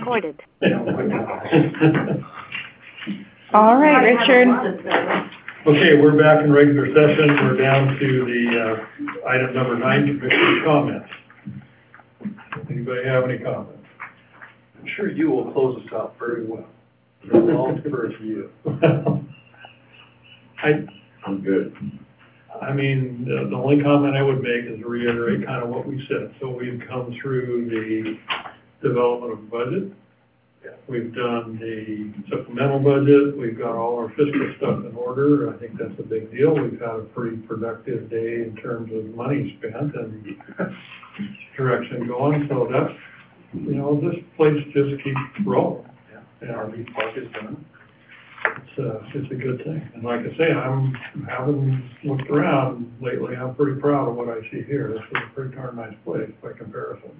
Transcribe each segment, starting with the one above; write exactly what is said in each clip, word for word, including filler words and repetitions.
recorded. All right, Richard. Okay, we're back in regular session. We're down to the uh, item number nine, commissioner comments. Anybody have any comments? I'm sure you will close us out very well. All for you. I, I'm good. I mean, the, the only comment I would make is reiterate kind of what we said. So we've come through the development of budget. We've done the supplemental budget. We've got all our fiscal stuff in order. I think that's a big deal. We've had a pretty productive day in terms of money spent and direction going. So that's, you know, this place just keeps rolling. Yeah. And R V Park is done. It's a, it's a good thing. And like I say, I'm, having looked around lately, I'm pretty proud of what I see here. This is a pretty darn nice place by comparison.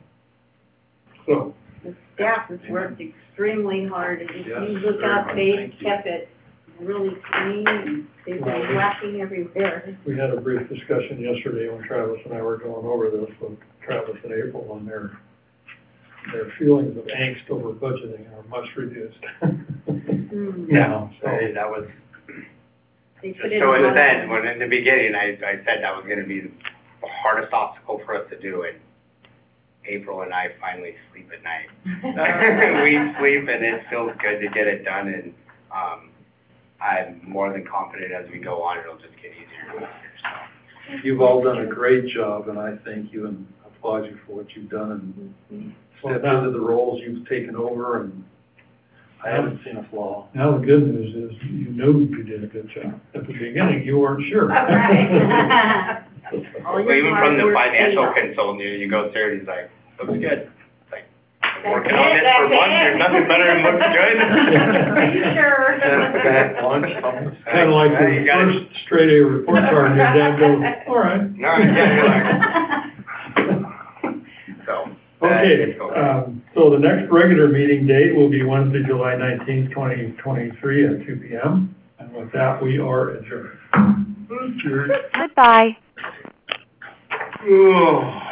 So. The staff has worked extremely hard, and if Yes, you look very up, much. they've Thank you. kept it really clean, and they've Well, been whacking everywhere. We had a brief discussion yesterday when Travis and I were going over this with Travis and April, and their, their feelings of angst over budgeting are much reduced Mm. now. So, Right, that was, They just put it so in on- the sense, when in the beginning, I, I said that was gonna be the hardest obstacle for us to do, and April and I finally sleep at night. We sleep, and it feels good to get it done, and, um, I'm more than confident as we go on, it'll just get easier and easier, so. You've all done a great job, and I thank you and applaud you for what you've done and stepped into the roles you've taken over, and I haven't seen a flaw. now the good news is you knew you did a good job. At the beginning, you weren't sure. Right. All Well, your even hard from the work financial paid off. consultant, you, you go through, and he's like, looks good. It's like, I've been That's working on it, this that's for months, it. there's nothing better than looks good. Are you sure? Bad lunch, something. Kind of like Yeah, you the gotta- first straight A report card, and your dad goes, all right. No, yeah, you're like, so. uh, Okay, it's okay. um, so the next regular meeting date will be Wednesday, July nineteenth, twenty twenty-three at two P M And with that, we are adjourned. Goodbye. Ugh.